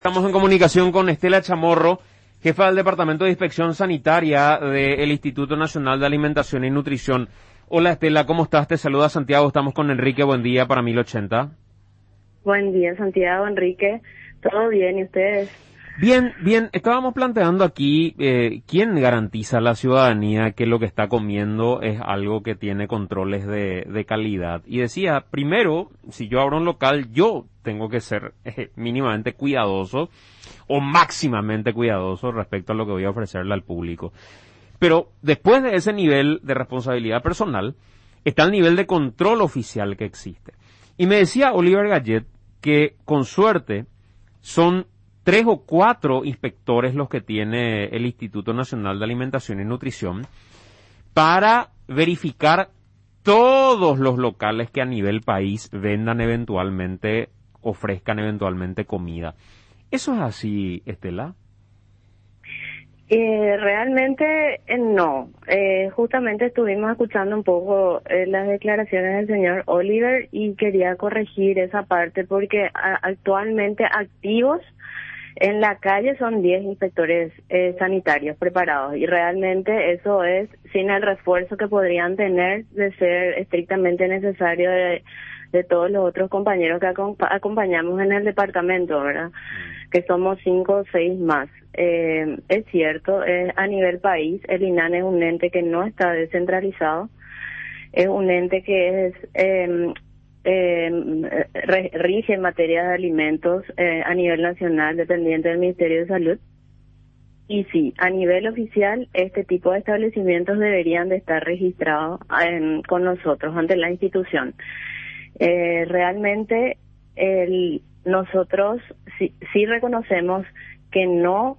Estamos en comunicación con Estela Chamorro, jefa del Departamento de Inspección Sanitaria del Instituto Nacional de Alimentación y Nutrición. Hola Estela, ¿cómo estás? Te saluda Santiago, estamos con Enrique, buen día para 1080. Buen día, Santiago, Enrique. ¿Todo bien? ¿Y ustedes? Bien, bien. Estábamos planteando aquí, ¿quién garantiza a la ciudadanía que lo que está comiendo es algo que tiene controles de calidad? Y decía, primero, si yo abro un local, yo tengo que ser mínimamente cuidadoso o máximamente cuidadoso respecto a lo que voy a ofrecerle al público. Pero después de ese nivel de responsabilidad personal, está el nivel de control oficial que existe. Y me decía Oliver Gallet que, con suerte, son 3 o 4 inspectores los que tiene el Instituto Nacional de Alimentación y Nutrición para verificar todos los locales que a nivel país vendan eventualmente, ofrezcan eventualmente comida. ¿Eso es así, Estela? Realmente no. Justamente estuvimos escuchando un poco las declaraciones del señor Oliver y quería corregir esa parte porque actualmente activos en la calle son 10 inspectores sanitarios preparados y realmente eso es sin el refuerzo que podrían tener de ser estrictamente necesario de todos los otros compañeros que acompañamos en el departamento, ¿verdad? Que somos 5 o 6 más. Es cierto, a nivel país, el INAN es un ente que no está descentralizado, es un ente que es rige en materia de alimentos a nivel nacional, dependiente del Ministerio de Salud. Y sí, a nivel oficial, este tipo de establecimientos deberían de estar registrados con nosotros ante la institución. Realmente nosotros sí reconocemos que no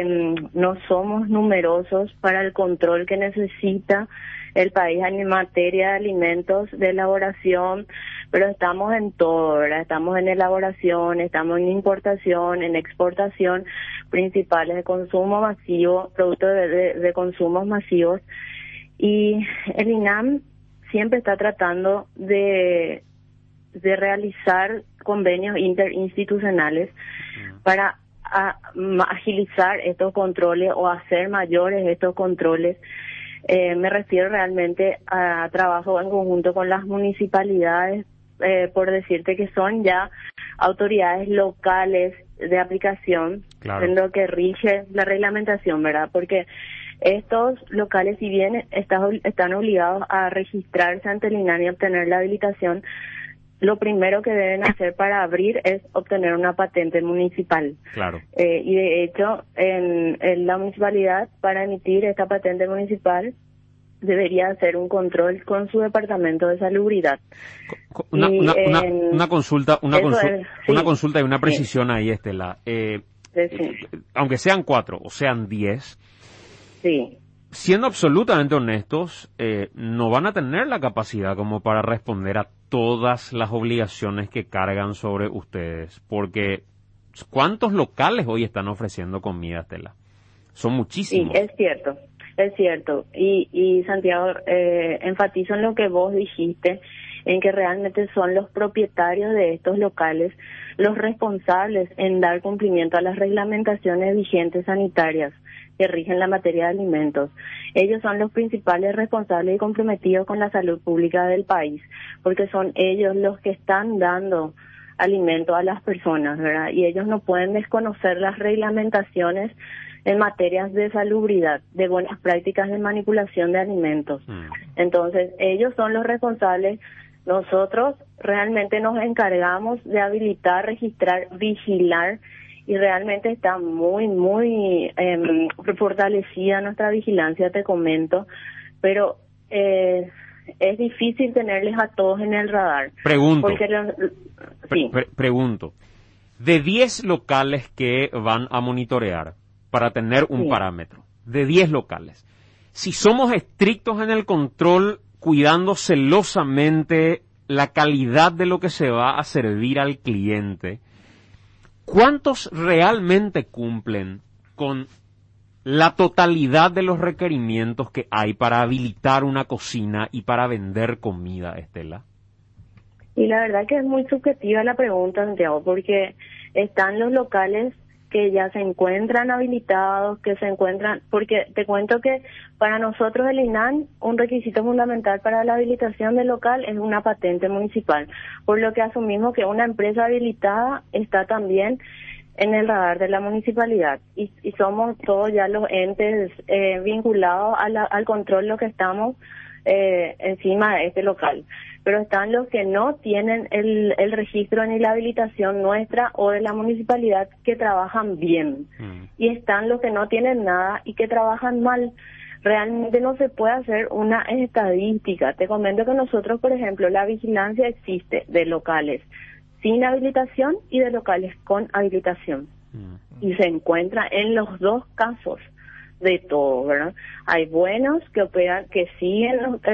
somos numerosos para el control que necesita el país en materia de alimentos, de elaboración, pero estamos en todo, ¿verdad? Estamos en elaboración, estamos en importación, en exportación, principales de consumo masivo, productos de consumos masivos, y el INAM siempre está tratando de realizar convenios interinstitucionales para agilizar estos controles o hacer mayores estos controles. Me refiero realmente a trabajo en conjunto con las municipalidades, por decirte que son ya autoridades locales de aplicación, claro, en lo que rige la reglamentación, ¿verdad? Porque estos locales, si bien están obligados a registrarse ante el INAN y obtener la habilitación, lo primero que deben hacer para abrir es obtener una patente municipal. Claro. Y de hecho, en la municipalidad, para emitir esta patente municipal, debería hacer un control con su departamento de salubridad. Una consulta y una precisión, sí, ahí, Estela. Sí. Aunque sean 4 o sean 10, sí, siendo absolutamente honestos, no van a tener la capacidad como para responder a todas las obligaciones que cargan sobre ustedes, porque ¿cuántos locales hoy están ofreciendo comida, Estela? Son muchísimos. Sí, es cierto. Y Santiago, enfatizo en lo que vos dijiste, en que realmente son los propietarios de estos locales los responsables en dar cumplimiento a las reglamentaciones vigentes sanitarias que rigen la materia de alimentos. Ellos son los principales responsables y comprometidos con la salud pública del país, porque son ellos los que están dando alimento a las personas, ¿verdad? Y ellos no pueden desconocer las reglamentaciones en materias de salubridad, de buenas prácticas de manipulación de alimentos. Entonces, ellos son los responsables. Nosotros realmente nos encargamos de habilitar, registrar, vigilar, y realmente está muy fortalecida nuestra vigilancia, te comento, pero es difícil tenerles a todos en el radar. Pregunto, sí. Pregunto, de 10 locales que van a monitorear para tener un parámetro, de 10 locales, si somos estrictos en el control, cuidando celosamente la calidad de lo que se va a servir al cliente, ¿cuántos realmente cumplen con la totalidad de los requerimientos que hay para habilitar una cocina y para vender comida, Estela? Y la verdad que es muy subjetiva la pregunta, Santiago, porque están los locales que ya se encuentran habilitados, que se encuentran, porque te cuento que para nosotros el INAN, un requisito fundamental para la habilitación del local es una patente municipal, por lo que asumimos que una empresa habilitada está también en el radar de la municipalidad y somos todos ya los entes vinculados al control, lo que estamos encima de este local. Pero están los que no tienen el registro ni la habilitación nuestra o de la municipalidad, que trabajan bien. Y están los que no tienen nada y que trabajan mal. Realmente no se puede hacer una estadística. Te comento que nosotros, por ejemplo, la vigilancia existe de locales sin habilitación y de locales con habilitación. Y se encuentra en los dos casos de todo, ¿verdad? Hay buenos que operan, que siguen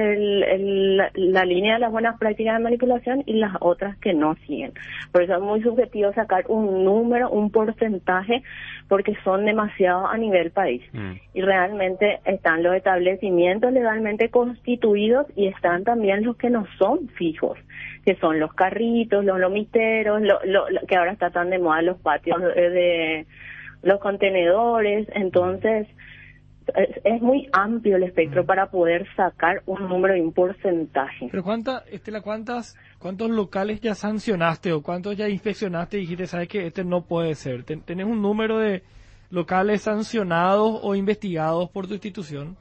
la línea de las buenas prácticas de manipulación, y las otras que no siguen. Por eso es muy subjetivo sacar un número, un porcentaje, porque son demasiados a nivel país. Y realmente están los establecimientos legalmente constituidos y están también los que no son fijos, que son los carritos, los lomiteros, que ahora está tan de moda, los patios de los contenedores. Entonces es muy amplio el espectro para poder sacar un número y un porcentaje. Pero ¿cuántos locales ya sancionaste o cuántos ya inspeccionaste y dijiste, sabes que este no puede ser? ¿Tenés un número de locales sancionados o investigados por tu institución?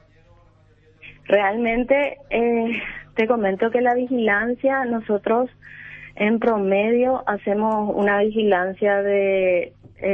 Realmente te comento que la vigilancia, nosotros en promedio hacemos una vigilancia de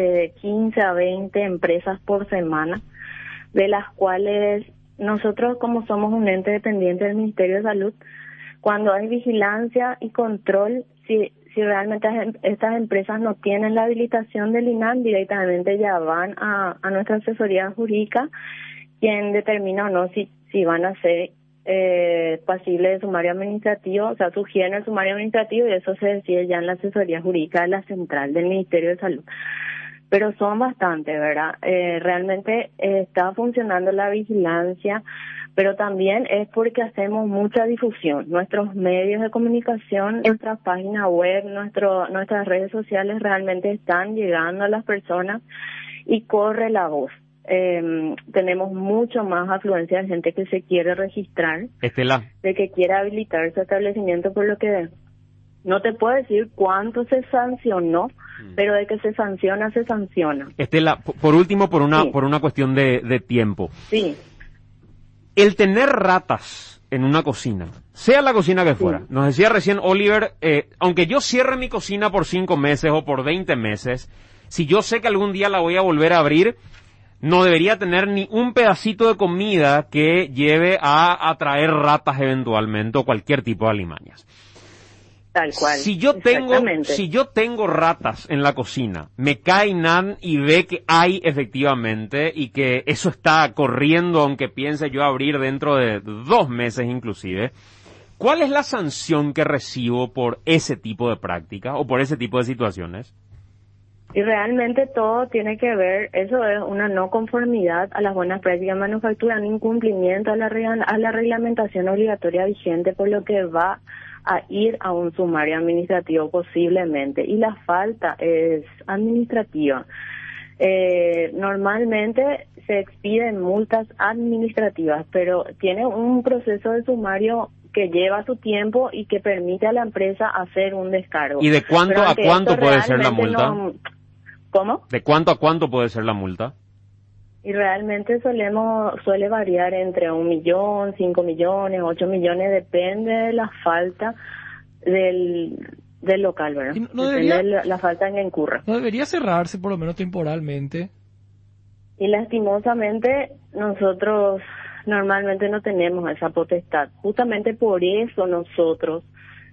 15 a 20 empresas por semana, de las cuales nosotros, como somos un ente dependiente del Ministerio de Salud, cuando hay vigilancia y control, si realmente estas empresas no tienen la habilitación del INAN, directamente ya van a nuestra asesoría jurídica, quien determina o no si van a ser pasibles de sumario administrativo, o sea, sugieren el sumario administrativo, y eso se decide ya en la asesoría jurídica de la central del Ministerio de Salud. Pero son bastante, ¿verdad? Realmente está funcionando la vigilancia, pero también es porque hacemos mucha difusión. Nuestros medios de comunicación, nuestra página web, nuestras redes sociales realmente están llegando a las personas y corre la voz. Tenemos mucho más afluencia de gente que se quiere registrar, Estela, de que quiere habilitar su establecimiento, por lo que no te puedo decir cuánto se sancionó, pero de que se sanciona, se sanciona. Estela, por último, por una Sí. por una cuestión de tiempo. Sí. El tener ratas en una cocina, sea la cocina que fuera, nos decía recién Oliver, aunque yo cierre mi cocina por 5 meses o por 20 meses, si yo sé que algún día la voy a volver a abrir, no debería tener ni un pedacito de comida que lleve a atraer ratas eventualmente o cualquier tipo de alimañas. Tal cual. Si yo tengo ratas en la cocina, me cae INAN y ve que hay efectivamente y que eso está corriendo, aunque piense yo abrir dentro de 2 meses inclusive, ¿cuál es la sanción que recibo por ese tipo de práctica o por ese tipo de situaciones? Y realmente todo tiene que ver, eso es una no conformidad a las buenas prácticas de manufactura, un incumplimiento a la reglamentación obligatoria vigente, por lo que va a ir a un sumario administrativo posiblemente, y la falta es administrativa. Normalmente se expiden multas administrativas, pero tiene un proceso de sumario que lleva su tiempo y que permite a la empresa hacer un descargo. ¿Y de cuánto a cuánto puede ser la multa? ¿Cómo? ¿De cuánto a cuánto puede ser la multa? Y realmente suele variar entre 1 millón, 5 millones, 8 millones, depende de la falta del local, ¿verdad? Depende de la falta en que incurra. ¿No debería cerrarse por lo menos temporalmente? Y lastimosamente nosotros normalmente no tenemos esa potestad. Justamente por eso nosotros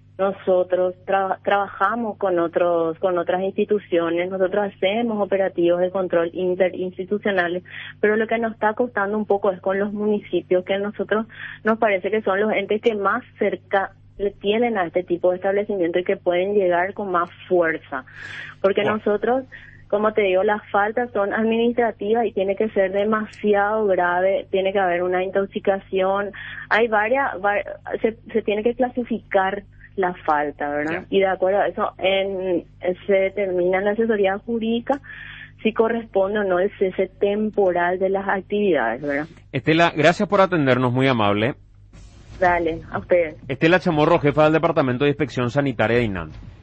trabajamos con otras instituciones, nosotros hacemos operativos de control interinstitucionales, pero lo que nos está costando un poco es con los municipios, que nosotros nos parece que son los entes que más cerca le tienen a este tipo de establecimiento y que pueden llegar con más fuerza, porque nosotros, como te digo, las faltas son administrativas y tiene que ser demasiado grave, tiene que haber una intoxicación, hay se tiene que clasificar la falta, ¿verdad? Y de acuerdo a eso se determina en la asesoría jurídica si corresponde o no el cese temporal de las actividades, ¿verdad? Estela, gracias por atendernos, muy amable. Dale, a ustedes. Estela Chamorro, jefa del Departamento de Inspección Sanitaria de INAN.